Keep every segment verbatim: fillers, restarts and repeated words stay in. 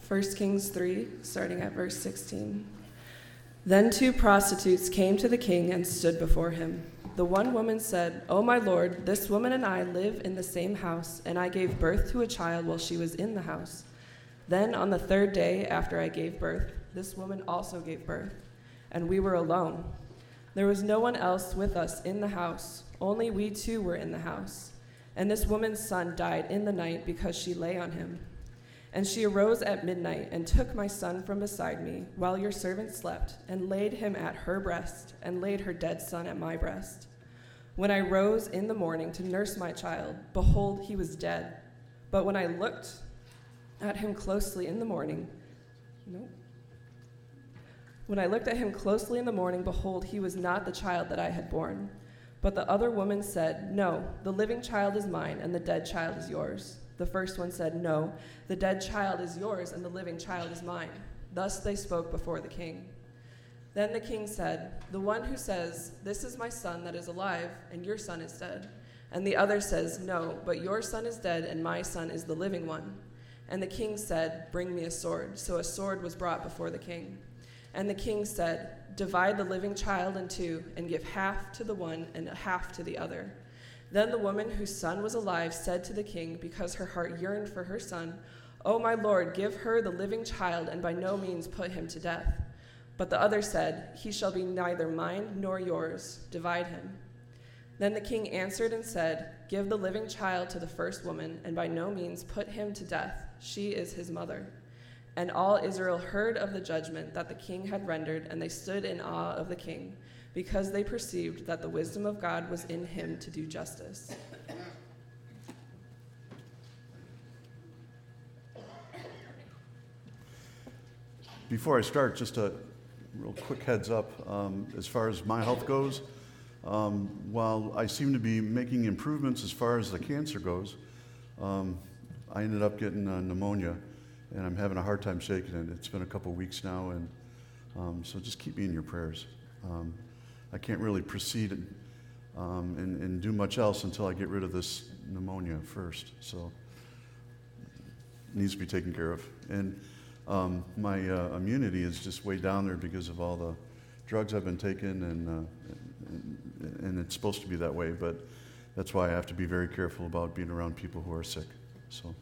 First Kings three, starting at verse sixteen. Then two prostitutes came to the king and stood before him. The one woman said, "O my lord, this woman and I live in the same house, and I gave birth to a child while she was in the house. Then on the third day after I gave birth, this woman also gave birth, and we were alone. There was no one else with us in the house, only we two were in the house. And this woman's son died in the night because she lay on him. And she arose at midnight and took my son from beside me while your servant slept, and laid him at her breast, and laid her dead son at my breast. When I rose in the morning to nurse my child, behold, he was dead. But when I looked at him closely in the morning, no. When I looked at him closely in the morning, behold, he was not the child that I had borne. But the other woman said, No, the living child is mine, and the dead child is yours. The first one said, No, the dead child is yours, and the living child is mine. Thus they spoke before the king. Then the king said, The one who says, This is my son that is alive, and your son is dead. And the other says, No, but your son is dead, and my son is the living one. And the king said, Bring me a sword. So a sword was brought before the king. And the king said, Divide the living child in two, and give half to the one and half to the other. Then the woman whose son was alive said to the king, because her heart yearned for her son, O my lord, give her the living child, and by no means put him to death. But the other said, He shall be neither mine nor yours. Divide him. Then the king answered and said, Give the living child to the first woman, and by no means put him to death. She is his mother. And all Israel heard of the judgment that the king had rendered, and they stood in awe of the king, because they perceived that the wisdom of God was in him to do justice. Before I start, just a real quick heads up. Um, as far as my health goes, um, while I seem to be making improvements as far as the cancer goes, um, I ended up getting uh, pneumonia, and I'm having a hard time shaking it. It's been a couple weeks now, and um, so just keep me in your prayers. Um, I can't really proceed um, and, and do much else until I get rid of this pneumonia first, so it needs to be taken care of. And um, my uh, immunity is just way down there because of all the drugs I've been taking, and, uh, and, and it's supposed to be that way, but that's why I have to be very careful about being around people who are sick. So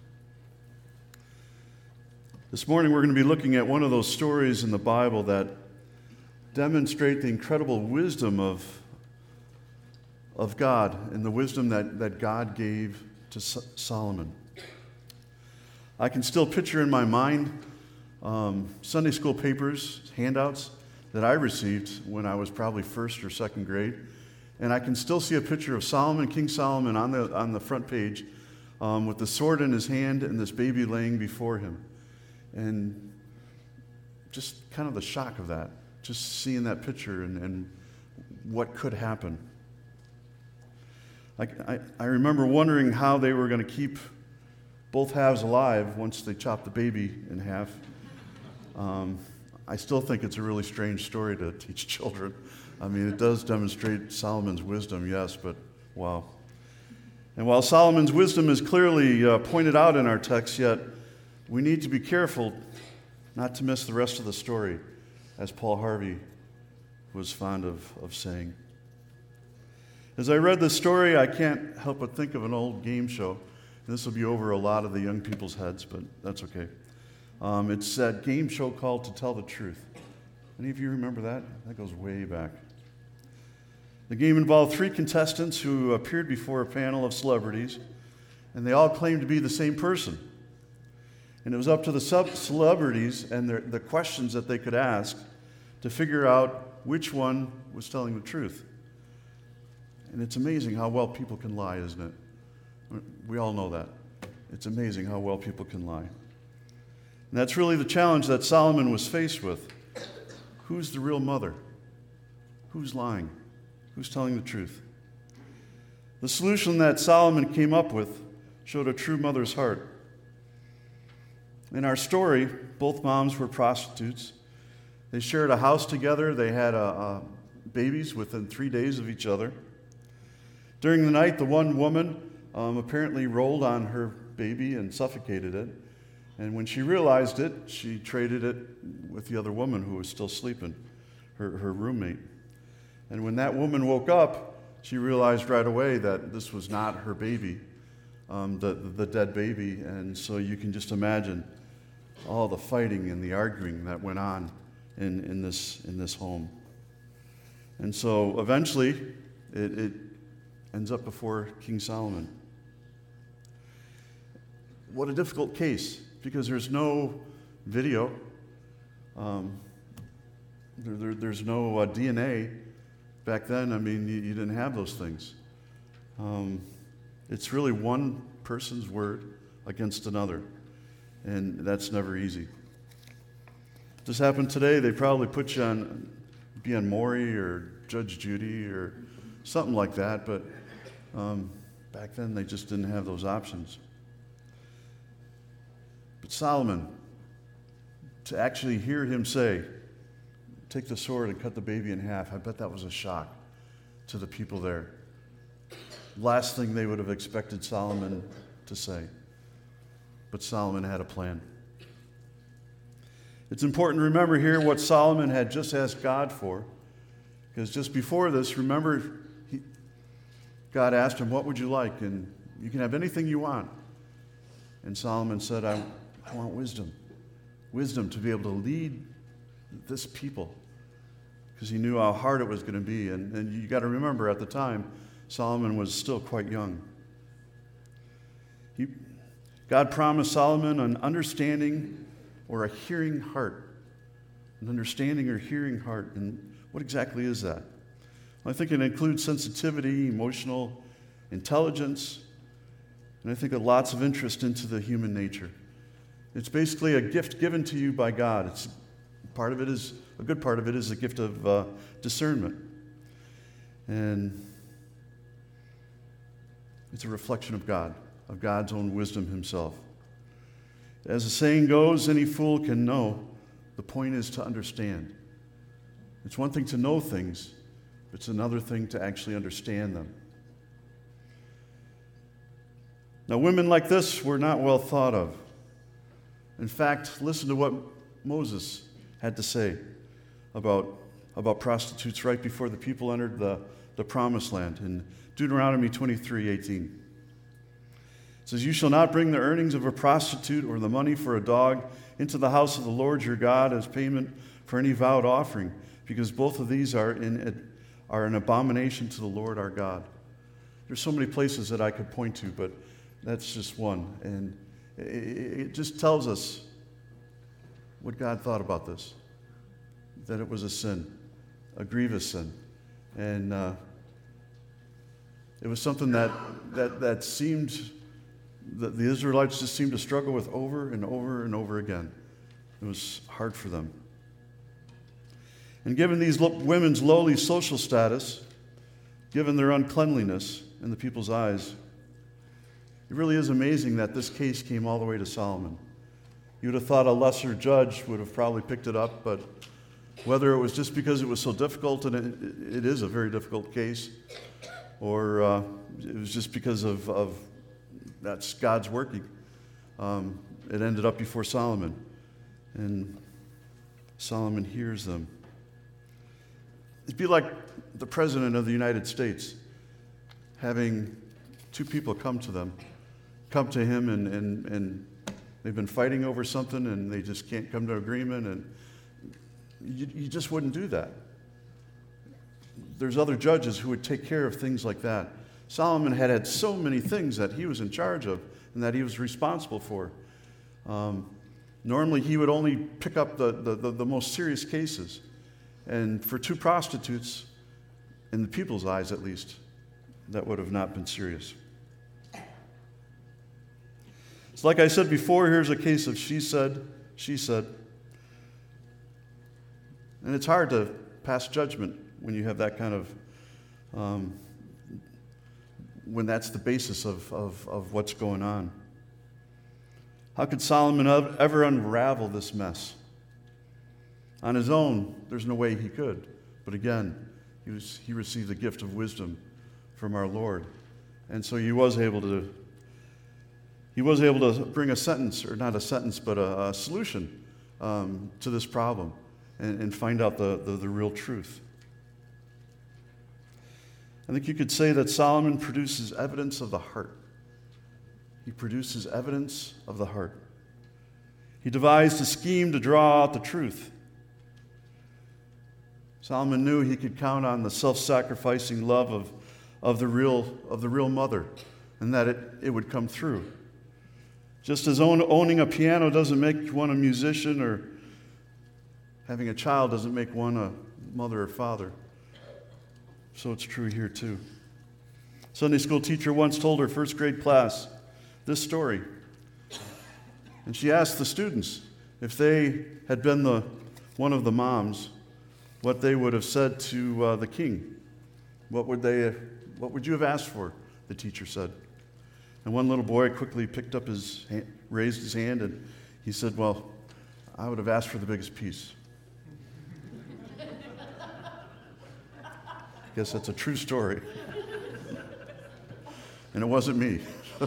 this morning we're going to be looking at one of those stories in the Bible that demonstrate the incredible wisdom of, of God and the wisdom that, that God gave to Solomon. I can still picture in my mind um, Sunday school papers, handouts that I received when I was probably first or second grade, and I can still see a picture of Solomon, King Solomon, on the on the front page um, with the sword in his hand and this baby laying before him. And just kind of the shock of that, just seeing that picture and, and what could happen. I, I, I remember wondering how they were going to keep both halves alive once they chopped the baby in half. Um, I still think it's a really strange story to teach children. I mean, it does demonstrate Solomon's wisdom, yes, but wow. And while Solomon's wisdom is clearly uh, pointed out in our text, yet we need to be careful not to miss the rest of the story, as Paul Harvey was fond of, of saying. As I read this story, I can't help but think of an old game show. This will be over a lot of the young people's heads, but that's okay. Um, it's that game show called To Tell the Truth. Any of you remember that? That goes way back. The game involved three contestants who appeared before a panel of celebrities, and they all claimed to be the same person. And it was up to the sub- celebrities and their, the questions that they could ask to figure out which one was telling the truth. And it's amazing how well people can lie, isn't it? We all know that. It's amazing how well people can lie. And that's really the challenge that Solomon was faced with. Who's the real mother? Who's lying? Who's telling the truth? The solution that Solomon came up with showed a true mother's heart. In our story, both moms were prostitutes. They shared a house together. They had a, a babies within three days of each other. During the night, the one woman um, apparently rolled on her baby and suffocated it. And when she realized it, she traded it with the other woman who was still sleeping, her, her roommate. And when that woman woke up, she realized right away that this was not her baby, um, the, the dead baby. And so you can just imagine all the fighting and the arguing that went on in, in, this, in this home. And so eventually, it, it ends up before King Solomon. What a difficult case, because there's no video, um, there, there, there's no uh, D N A. Back then, I mean, you, you didn't have those things. Um, it's really one person's word against another, and that's never easy. If this happened today, they probably put you on, be on Maury or Judge Judy or something like that, but um, back then they just didn't have those options. But Solomon, to actually hear him say, take the sword and cut the baby in half, I bet that was a shock to the people there. Last thing they would have expected Solomon to say. But Solomon had a plan. It's important to remember here what Solomon had just asked God for, because just before this, remember, he, God asked him, what would you like? And you can have anything you want. And Solomon said, I, I want wisdom. Wisdom to be able to lead this people, because he knew how hard it was going to be. And, and you got to remember, at the time, Solomon was still quite young. He, God promised Solomon an understanding or a hearing heart. An understanding or hearing heart. And what exactly is that? Well, I think it includes sensitivity, emotional intelligence, and I think lots of interest into the human nature. It's basically a gift given to you by God. It's part of it is a good part of it is a gift of uh, discernment, and it's a reflection of God, of God's own wisdom Himself. As the saying goes, any fool can know. The point is to understand. It's one thing to know things, but it's another thing to actually understand them. Now, women like this were not well thought of. In fact, listen to what Moses had to say about, about prostitutes right before the people entered the, the promised land in Deuteronomy twenty-three eighteen. It says, you shall not bring the earnings of a prostitute or the money for a dog into the house of the Lord your God as payment for any vowed offering, because both of these are, in, are an abomination to the Lord our God. There's so many places that I could point to, but that's just one. And it, it just tells us what God thought about this, that it was a sin, a grievous sin. And uh, it was something that, that, that seemed, that the Israelites just seemed to struggle with over and over and over again. It was hard for them. And given these lo- women's lowly social status, given their uncleanliness in the people's eyes, it really is amazing that this case came all the way to Solomon. You would have thought a lesser judge would have probably picked it up, but whether it was just because it was so difficult, and it, it is a very difficult case, or uh, it was just because of, of that's God's working, um, it ended up before Solomon. And Solomon hears them. It'd be like the President of the United States having two people come to them, come to him, and, and, and they've been fighting over something, and they just can't come to agreement, and you, you just wouldn't do that. There's other judges who would take care of things like that. Solomon had had so many things that he was in charge of and that he was responsible for. Um, normally, he would only pick up the, the, the, the most serious cases. And for two prostitutes, in the people's eyes at least, that would have not been serious. So like I said before, here's a case of she said, she said. And it's hard to pass judgment when you have that kind of, um, when that's the basis of, of, of what's going on. How could Solomon ever unravel this mess? On his own, there's no way he could. But again, he, was, he received the gift of wisdom from our Lord. And so he was able to he was able to bring a sentence, or not a sentence, but a, a solution um, to this problem and, and find out the, the, the real truth. I think you could say that Solomon produces evidence of the heart. He produces evidence of the heart. He devised a scheme to draw out the truth. Solomon knew he could count on the self-sacrificing love of, of, the, real, of the real mother, and that it, it would come through. Just as own, owning a piano doesn't make one a musician, or having a child doesn't make one a mother or father, so it's true here too. Sunday school teacher once told her first grade class this story. And she asked the students if they had been the one of the moms, what they would have said to uh, the king. What would they? What would you have asked for? The teacher said. And one little boy quickly picked up his hand, raised his hand, and he said, "Well, I would have asked for the biggest piece." I guess that's a true story. And it wasn't me.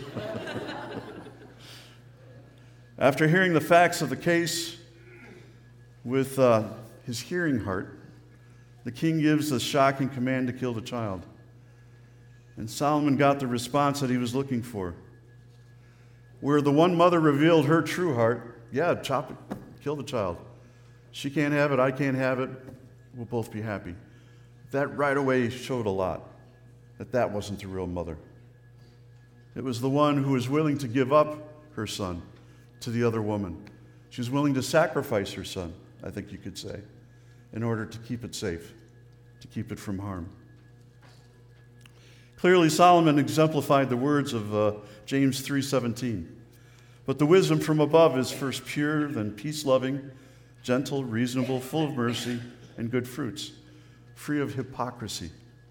After hearing the facts of the case with uh, his hearing heart, the king gives the shocking command to kill the child. And Solomon got the response that he was looking for. Where the one mother revealed her true heart, yeah, chop it, kill the child. She can't have it, I can't have it, we'll both be happy. That right away showed a lot, that that wasn't the real mother. It was the one who was willing to give up her son to the other woman. She was willing to sacrifice her son, I think you could say, in order to keep it safe, to keep it from harm. Clearly, Solomon exemplified the words of uh, James three seventeen. But the wisdom from above is first pure, then peace-loving, gentle, reasonable, full of mercy and good fruits, free of hypocrisy.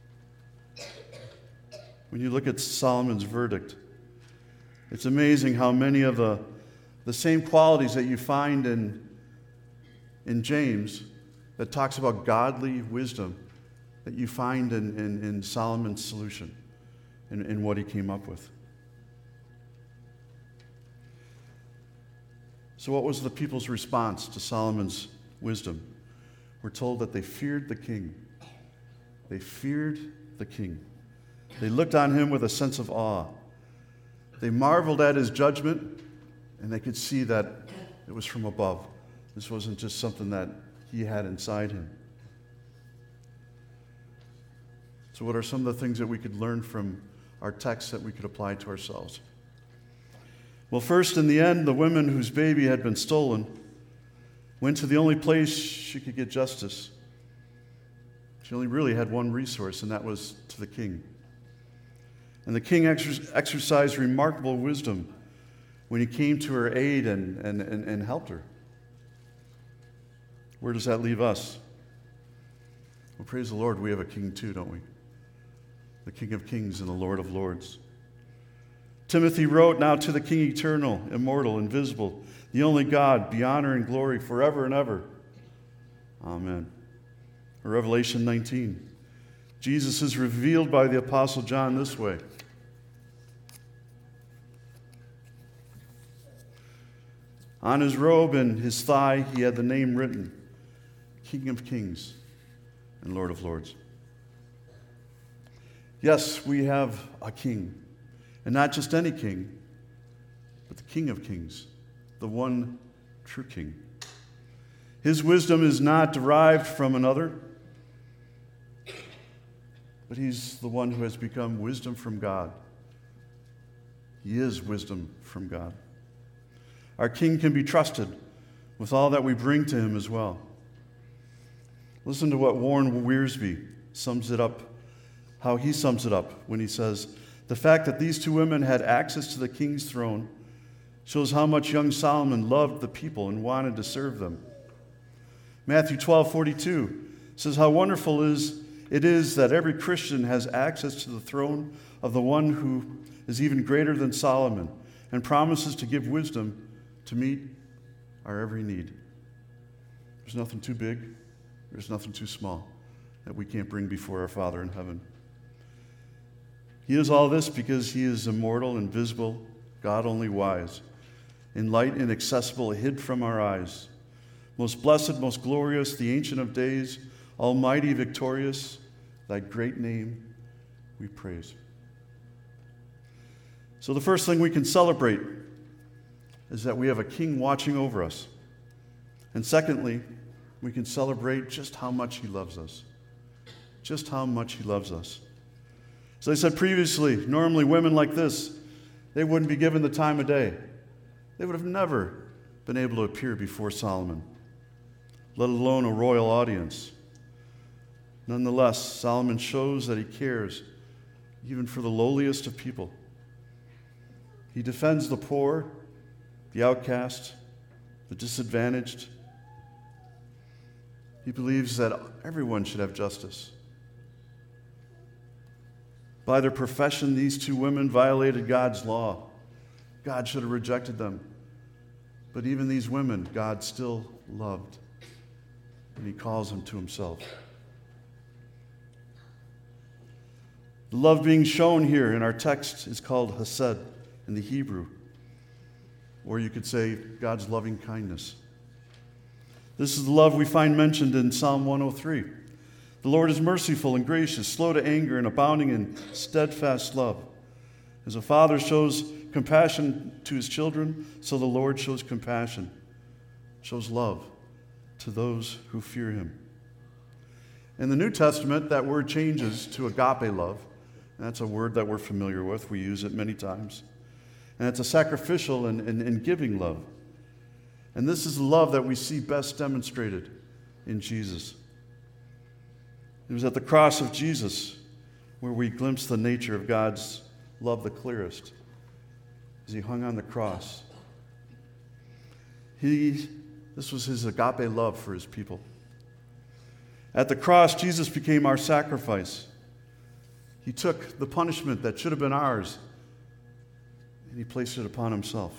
When you look at Solomon's verdict, it's amazing how many of the, the same qualities that you find in, in James that talks about godly wisdom that you find in, in, in Solomon's solution, in, in what he came up with. So what was the people's response to Solomon's wisdom? We're told that they feared the king. They feared the king. They looked on him with a sense of awe. They marveled at his judgment, and they could see that it was from above. This wasn't just something that he had inside him. So what are some of the things that we could learn from our text that we could apply to ourselves? Well, first, in the end, the woman whose baby had been stolen went to the only place she could get justice. She only really had one resource, and that was to the king. And the king exer- exercised remarkable wisdom when he came to her aid and, and, and, and helped her. Where does that leave us? Well, praise the Lord, we have a king too, don't we? The King of Kings and the Lord of Lords. Timothy wrote, "Now to the King eternal, immortal, invisible, the only God, be honor and glory forever and ever. Amen." Revelation nineteen. Jesus is revealed by the Apostle John this way. On his robe and his thigh, he had the name written, King of Kings and Lord of Lords. Yes, we have a king, and not just any king, but the King of Kings, the one true king. His wisdom is not derived from another, but he's the one who has become wisdom from God. He is wisdom from God. Our king can be trusted with all that we bring to him as well. Listen to what Warren Wiersbe sums it up, how he sums it up when he says, "The fact that these two women had access to the king's throne shows how much young Solomon loved the people and wanted to serve them." Matthew twelve forty-two says, "How wonderful is it is that every Christian has access to the throne of the one who is even greater than Solomon and promises to give wisdom to meet our every need." There's nothing too big, there's nothing too small that we can't bring before our Father in heaven. He is all this because he is immortal, invisible, God only wise, in light inaccessible, hid from our eyes. Most blessed, most glorious, the Ancient of Days, almighty, victorious, thy great name we praise. So the first thing we can celebrate is that we have a king watching over us. And secondly, we can celebrate just how much he loves us. Just how much he loves us. As I said previously, normally women like this, they wouldn't be given the time of day. They would have never been able to appear before Solomon, let alone a royal audience. Nonetheless, Solomon shows that he cares even for the lowliest of people. He defends the poor, the outcast, the disadvantaged. He believes that everyone should have justice. By their profession, these two women violated God's law. God should have rejected them. But even these women, God still loved. And he calls them to himself. The love being shown here in our text is called hesed in the Hebrew. Or you could say God's loving kindness. This is the love we find mentioned in Psalm one oh three. The Lord is merciful and gracious, slow to anger, and abounding in steadfast love. As a father shows compassion to his children, so the Lord shows compassion, shows love to those who fear him. In the New Testament, that word changes to agape love. And that's a word that we're familiar with. We use it many times. And it's a sacrificial and, and, and giving love. And this is the love that we see best demonstrated in Jesus. It was at the cross of Jesus where we glimpse the nature of God's love the clearest, as he hung on the cross. He, this was his agape love for his people. At the cross, Jesus became our sacrifice. He took the punishment that should have been ours, and he placed it upon himself,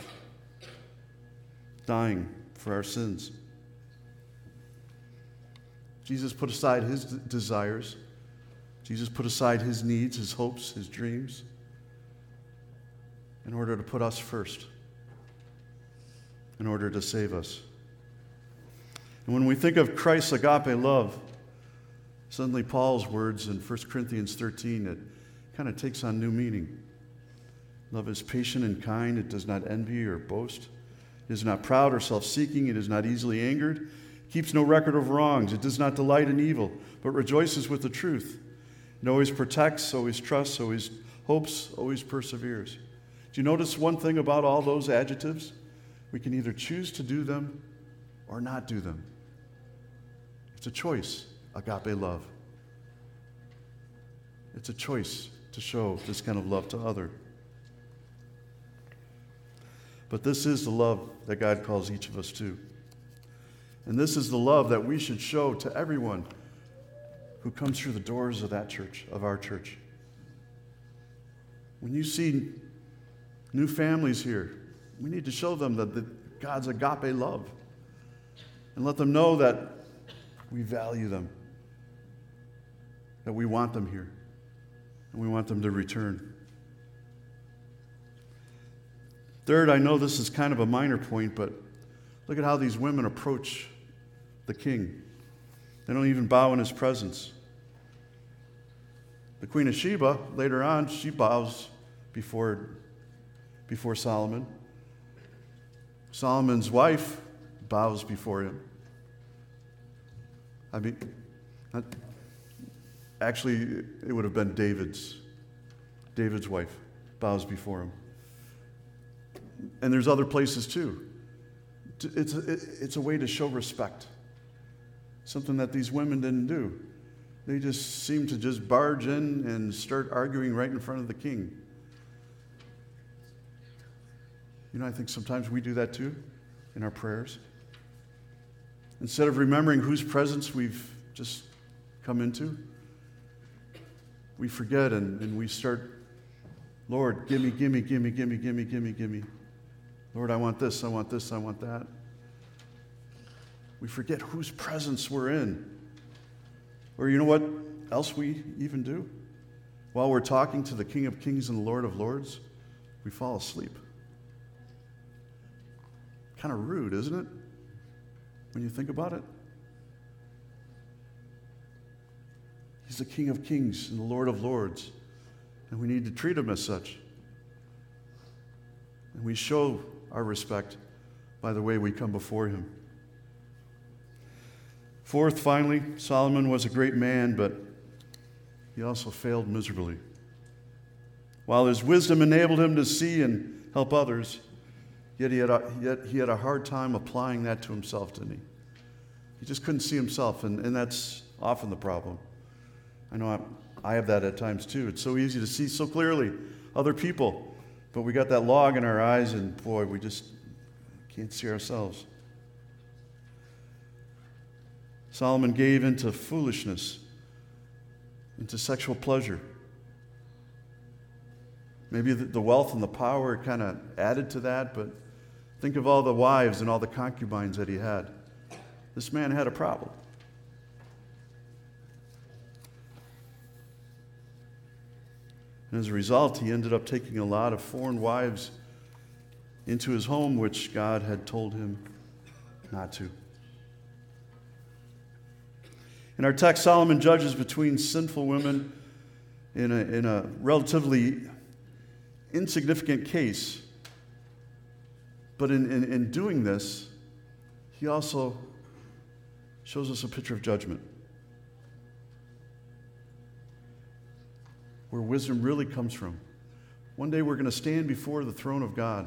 dying for our sins. Jesus put aside his d- desires. Jesus put aside his needs, his hopes, his dreams, in order to put us first, in order to save us. And when we think of Christ's agape love, suddenly Paul's words in First Corinthians thirteen, it kind of takes on new meaning. Love is patient and kind. It does not envy or boast. It is not proud or self-seeking. It is not easily angered. It keeps no record of wrongs. It does not delight in evil, but rejoices with the truth. It always protects, always trusts, always hopes, always perseveres. Do you notice one thing about all those adjectives? We can either choose to do them or not do them. It's a choice, agape love. It's a choice to show this kind of love to others. But this is the love that God calls each of us to. And this is the love that we should show to everyone who comes through the doors of that church, of our church. When you see new families here, we need to show them that the, God's agape love and let them know that we value them, that we want them here, and we want them to return. Third, I know this is kind of a minor point, but look at how these women approach the king. They don't even bow in his presence. The Queen of Sheba, later on, she bows before, before Solomon. Solomon's wife bows before him. I mean, not, actually, it would have been David's. David's wife bows before him. And there's other places too. It's a, it's a way to show respect. Something that these women didn't do. They just seemed to just barge in and start arguing right in front of the king. You know, I think sometimes we do that too in our prayers. Instead of remembering whose presence we've just come into, we forget and, and we start, Lord, gimme, gimme, gimme, gimme, gimme, gimme, gimme. Lord, I want this, I want this, I want that. We forget whose presence we're in. Or you know what else we even do? While we're talking to the King of Kings and the Lord of Lords, we fall asleep. kind of rude, isn't it? When you think about it. He's the King of Kings and the Lord of Lords, and we need to treat him as such. And we show our respect by the way we come before him. Fourth, finally, Solomon was a great man, but he also failed miserably. While his wisdom enabled him to see and help others, yet he had a, yet he had a hard time applying that to himself, didn't he? He just couldn't see himself, and, and that's often the problem. I know I'm, I have that at times too. It's so easy to see so clearly other people, but we got that log in our eyes, and boy, we just can't see ourselves. Solomon gave into foolishness, into sexual pleasure. Maybe the wealth and the power kind of added to that, but think of all the wives and all the concubines that he had. This man had a problem. And as a result, he ended up taking a lot of foreign wives into his home, which God had told him not to. In our text, Solomon judges between sinful women in a, in a relatively insignificant case. But in, in, in doing this, he also shows us a picture of judgment, where wisdom really comes from. One day we're going to stand before the throne of God.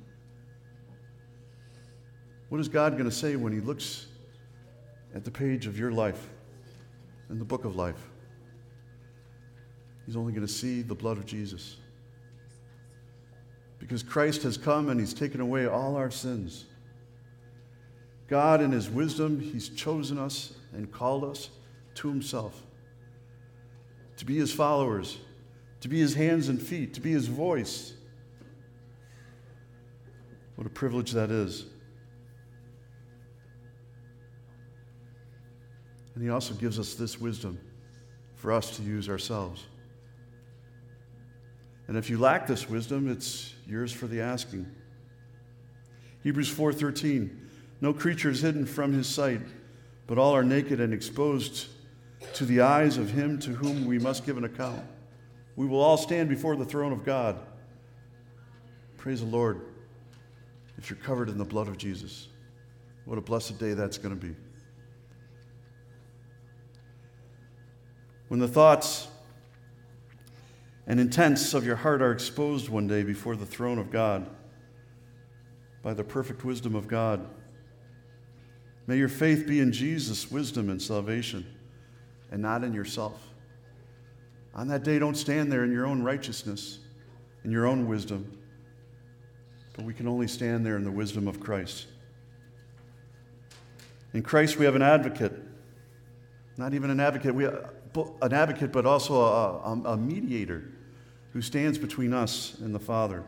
What is God going to say when he looks at the page of your life, in the book of life? He's only going to see the blood of Jesus. Because Christ has come and he's taken away all our sins. God, in his wisdom, he's chosen us and called us to himself, to be his followers, to be his hands and feet, to be his voice. What a privilege that is. And he also gives us this wisdom for us to use ourselves. And if you lack this wisdom, it's yours for the asking. Hebrews four thirteen, no creature is hidden from his sight, but all are naked and exposed to the eyes of him to whom we must give an account. We will all stand before the throne of God. Praise the Lord if you're covered in the blood of Jesus. What a blessed day that's going to be. When the thoughts and intents of your heart are exposed one day before the throne of God by the perfect wisdom of God, may your faith be in Jesus' wisdom and salvation and not in yourself. On that day, don't stand there in your own righteousness, in your own wisdom, but we can only stand there in the wisdom of Christ. In Christ, we have an advocate. Not even an advocate, we have an advocate, but also a, a, a mediator who stands between us and the Father.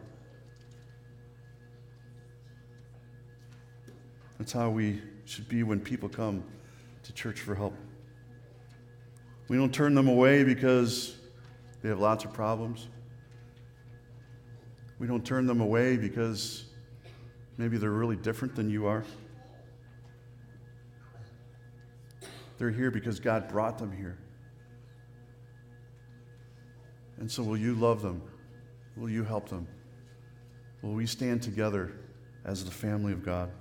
That's how we should be when people come to church for help. We don't turn them away because they have lots of problems. We don't turn them away because maybe they're really different than you are. They're here because God brought them here. And so will you love them? Will you help them? Will we stand together as the family of God?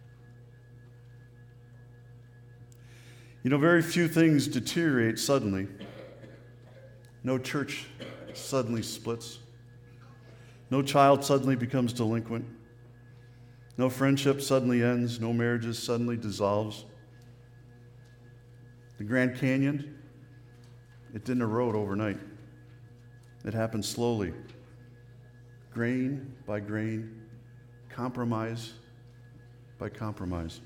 You know, very few things deteriorate suddenly. No church suddenly splits. No child suddenly becomes delinquent. No friendship suddenly ends. No marriages suddenly dissolves. The Grand Canyon, it didn't erode overnight. It happened slowly, grain by grain, compromise by compromise.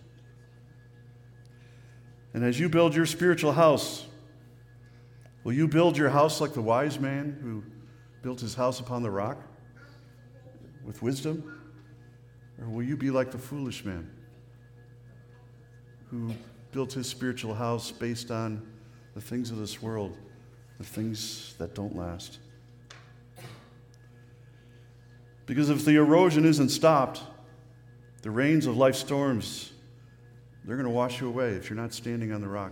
And as you build your spiritual house, will you build your house like the wise man who built his house upon the rock with wisdom? Or will you be like the foolish man who built his spiritual house based on the things of this world, the things that don't last? Because if the erosion isn't stopped, The rains of life's storms, they're going to wash you away if you're not standing on the rock.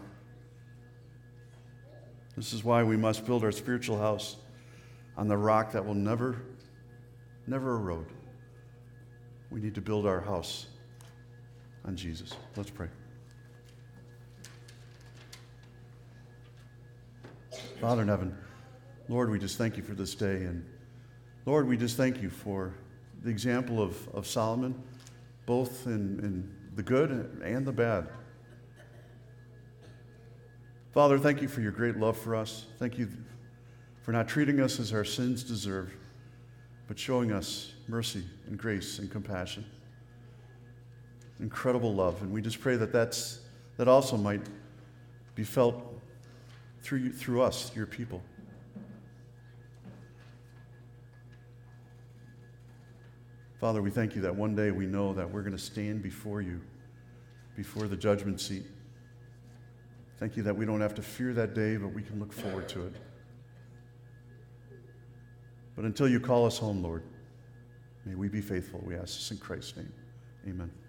This is why we must build our spiritual house on the rock that will never, never erode. We need to build our house on Jesus. Let's pray. Father in heaven, Lord, we just thank you for this day. And Lord, we just thank you for the example of, of Solomon, both in, in the good and the bad. Father, thank you for your great love for us. Thank you for not treating us as our sins deserve, but showing us mercy and grace and compassion. Incredible love. And we just pray that that's, that also might be felt through you, through us, your people. Father, we thank you that one day we know that we're going to stand before you, before the judgment seat. Thank you that we don't have to fear that day, but we can look forward to it. But until you call us home, Lord, may we be faithful. We ask this in Christ's name. Amen.